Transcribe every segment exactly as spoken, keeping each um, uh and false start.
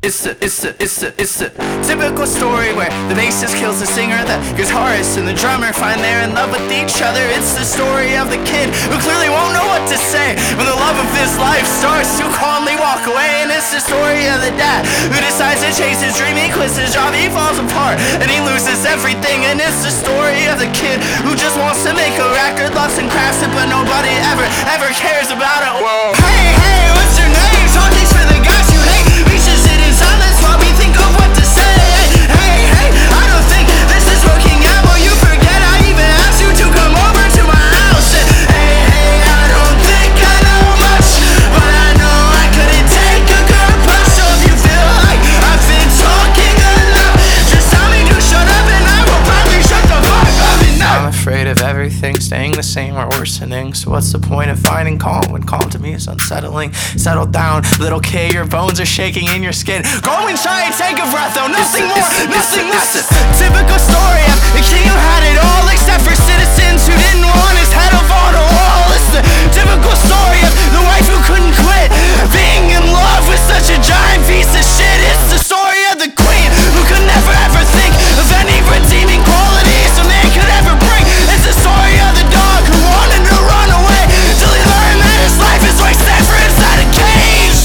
it's a, it's a, it's a, it's a typical story where the bassist kills the singer, the guitarist and the drummer find they're in love with each other. It's the story of the kid who clearly won't know what to say when the love of his life starts to calmly walk away. And it's the story of the dad who decides to chase his dream. He quits his job, he falls apart, and he loses everything. And it's the story of the kid who just wants to make a record, loves and crafts it, but nobody ever, ever cares about it. Whoa. Hey, hey, what's your name? Talking's for the guys you hate. We should sit in silence while we think of what to say. Hey, hey, I don't think this is working out. Will you forget I even asked you to come over to my house? And hey, hey, I don't think I know much, but I know I couldn't take a good punch. So if you feel like I've been talking enough, just tell me to shut up and I will probably shut the fuck up. And I'm afraid of everything staying the same or worsening. So what's the point of finding calm when calm to me is unsettling? Settle down, little kid, your bones are shaking in your skin. Go and try and take a breath, though nothing more, nothing less. Typical story of the king who had it all except for citizens who didn't want his head up on a wall. It's the typical story of the wife who couldn't quit being in love with such a giant piece of shit. It's the story of the queen who could never ever think of any redeeming qualities a man could ever bring. It's the story of the dog who wanted to run away till he learned that his life is wasted for inside a cage.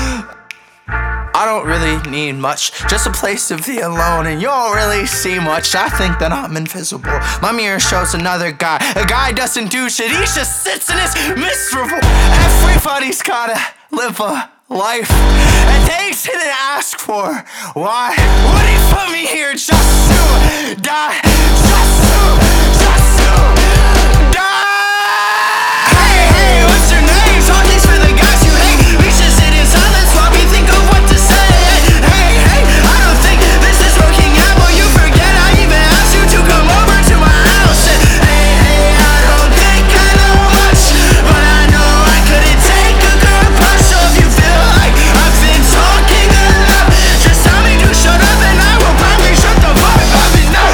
I don't really need much, just a place to be alone, and you don't really see much. I think that I'm invisible. My mirror shows another guy. A guy doesn't do shit, he just sits and is miserable. Everybody's gotta live a life, and they didn't ask for. Why would he put me here just to die? Just to, just to die. Hey, hey, what's your name? Talking's for the guys you hate. We should sit in silence while we think of what to say. Hey, hey, I don't think this is working out. Will you forget I even asked you to come over to my house? And hey, hey, I don't think I know much, but I know I couldn't take a good punch. So if you feel like I've been talking enough, just tell me to shut up and I will probably shut the fuck up. And now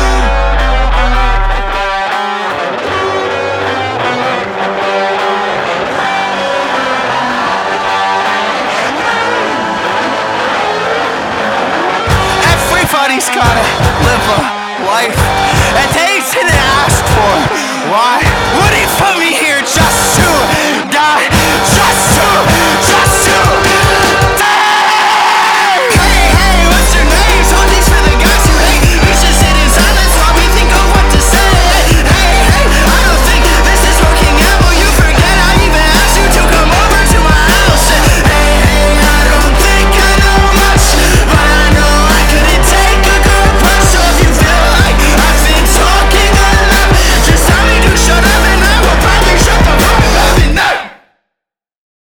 everybody's gotta live a life, and they didn't ask for. Why would he put me here just to die? Just to